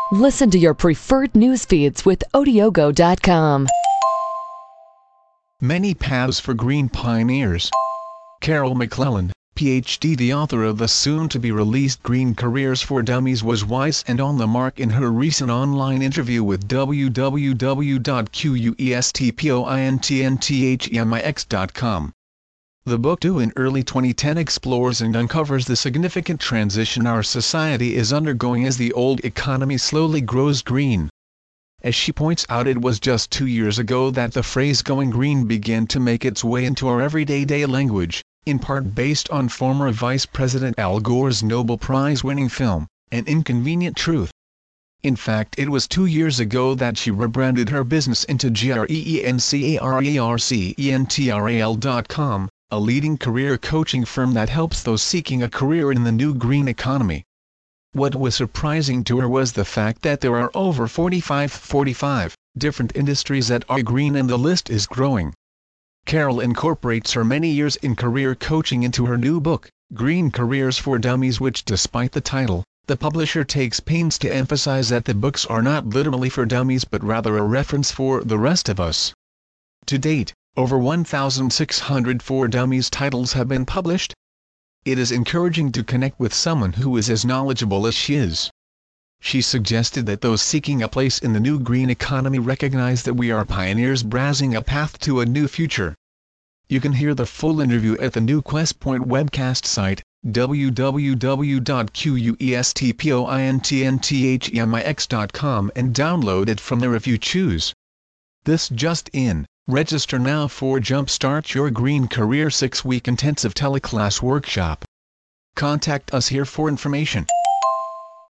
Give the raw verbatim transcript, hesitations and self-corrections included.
Listen to your preferred news feeds with Odiogo dot com. Many paths for green pioneers. Carol McClelland, P H D, the author of the soon-to-be-released Green Careers for Dummies, was wise and on the mark in her recent online interview with w w w dot questpointmix dot com. The book, due in early twenty ten, explores and uncovers the significant transition our society is undergoing as the old economy slowly grows green. As she points out, it was just two years ago that the phrase "going green" began to make its way into our everyday day language, in part based on former Vice President Al Gore's Nobel Prize-winning film, An Inconvenient Truth. In fact, it was two years ago that she rebranded her business into greencareercentral dot com, a leading career coaching firm that helps those seeking a career in the new green economy. What was surprising to her was the fact that there are over forty-five, forty-five different industries that are green, and the list is growing. Carol incorporates her many years in career coaching into her new book, Green Careers for Dummies, which, despite the title, the publisher takes pains to emphasize that the books are not literally for dummies but rather a reference for the rest of us. To date, over one thousand six hundred For Dummies titles have been published. It is encouraging to connect with someone who is as knowledgeable as she is. She suggested that those seeking a place in the new green economy recognize that we are pioneers browsing a path to a new future. You can hear the full interview at the new QuestPoint webcast site, w w w dot questpointmix dot com, and download it from there if you choose. This just in. Register now for Jumpstart Your Green Career six-week intensive teleclass workshop. Contact us here for information.